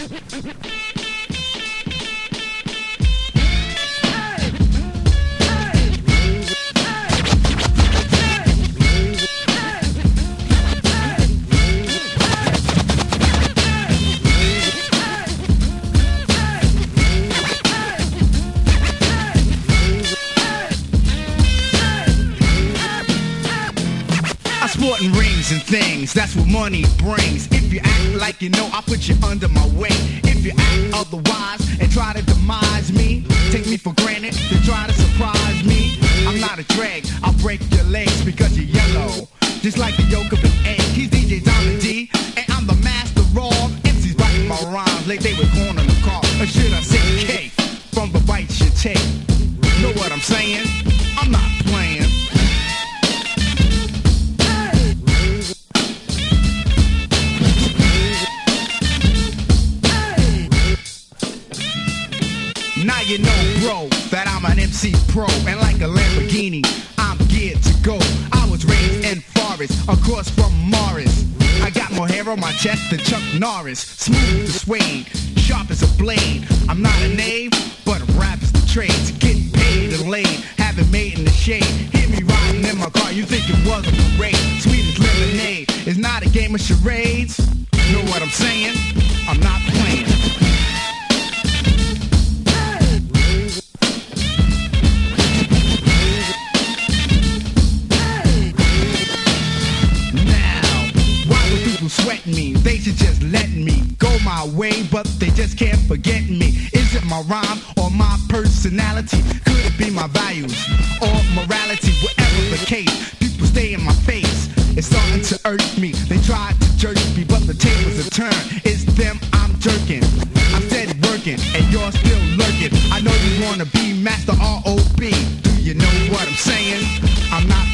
Sporting rings and things, that's what money brings. If you act like you know, I'll put you under my weight. If you act otherwise and try to demise me, take me for granted, then try to surprise me. I'm not a drag, I'll break your legs because you're yellow, just like the yolk of an egg. He's DJ Diamond D, and I'm the master of MCs biting my rhymes like they were corn on the car. Or should I say cake from the bites you take? Know what I'm saying? I'm not playing. Now you know, bro, that I'm an MC pro, and like a Lamborghini, I'm geared to go. I was raised in Forest, across from Morris. I got more hair on my chest than Chuck Norris. Smooth as suede, sharp as a blade. I'm not a knave, but rap is the trade. To get paid and laid, have it made in the shade. Hear me riding in my car, you think it was a parade. Sweet as lemonade, it's not a game of charades. Know what I'm saying? I'm not playing. Sweat me, they should just let me go my way, but they just can't forget me. Is it my rhyme or my personality? Could it be my values or morality? Whatever the case, people stay in my face. It's starting to irk me. They tried to jerk me, but the tables are turned. It's them I'm jerking. I'm steady working, and you're still lurking. I know you wanna be Master R.O.B. Do you know what I'm saying? I'm not